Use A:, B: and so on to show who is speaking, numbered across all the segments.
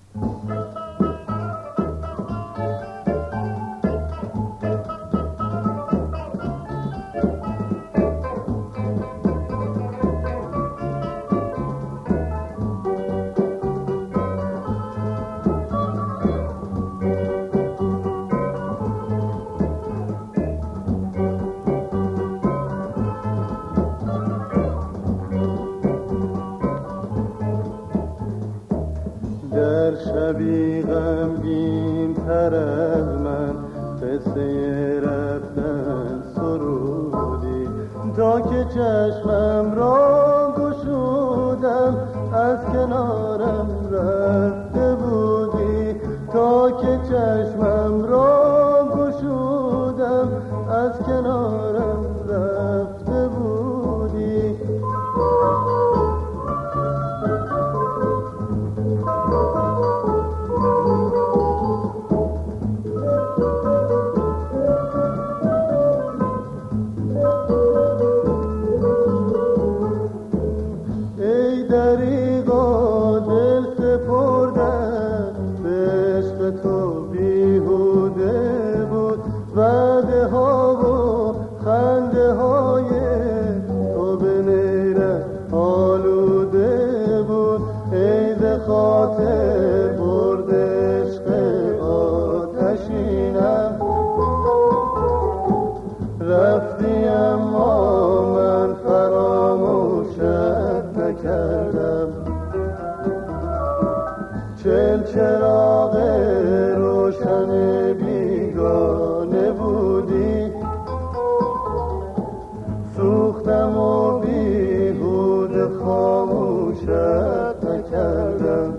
A: در شبی غمگین تر از من قصه رفتن سرودی، تا که چشمم را گشودم از کنارم رفته بودی، تا که چشمم را گشودم از کنارم رفته بودی. دریغا دل سپردن به عشق تو بیهوده بود، وعده ها و خنده های تو به نیرت آلوده بود. ای ز خاطر برد عشق آتشینم، رفتی اما من فراموشت نکردم. چل چراغ روشن بیگانه بودی، سوختم و بیهوده خاموشت نکردم.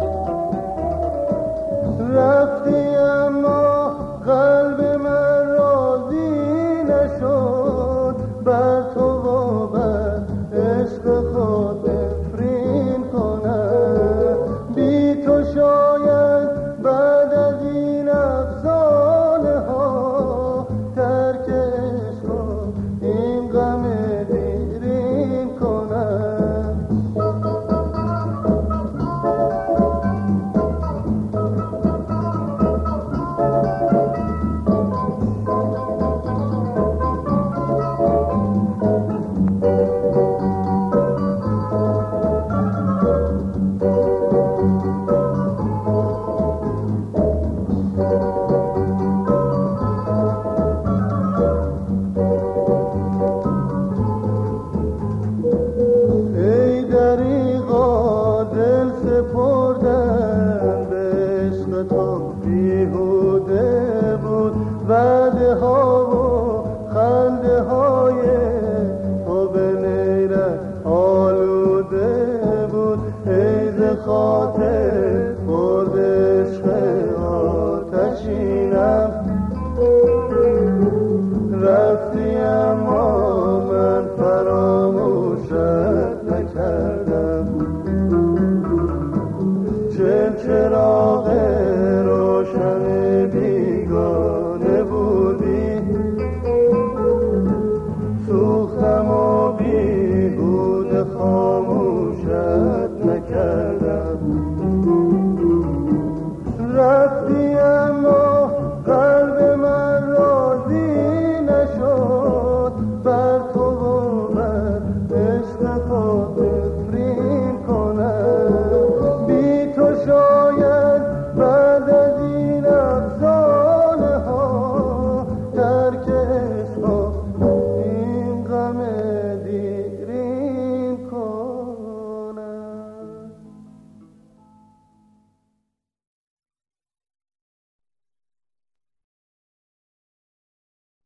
A: رفتی اما قلب من راضی نشد، بر تو و بر عشق خود نفرین کنم. بی تو شاید بعد از این افسانه ها ترک عشق و این غم دیرین کنم. سپردن به عشق تو بیهوده بود، وعده ها و خنده های تو به نیرت آلوده بود. ای ز خاطر برد عشق آتشینم، رفتی اما من فراموشت نکردم. چل چراغ